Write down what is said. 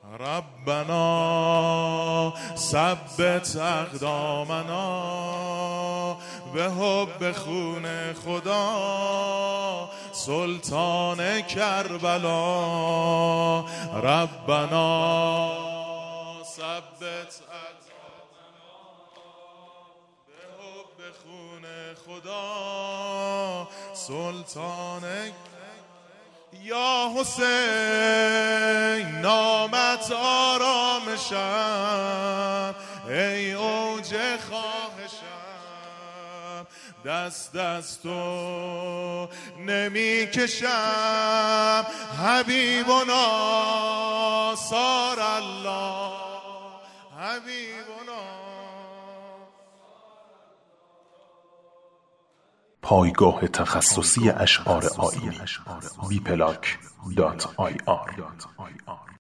ربنا ثبت اقدامنا به حب خون خدا سلطان کربلا. ربنا ثبت اقدامنا به حب خون خدا سلطان. یا حسین نامت آرامشم، ای اوج خواهشم، دست از تو نمی کشم. حبیبنا صار الله، حبیبنا. پایگاه تخصصی اشعار آیینی www.bplank.ir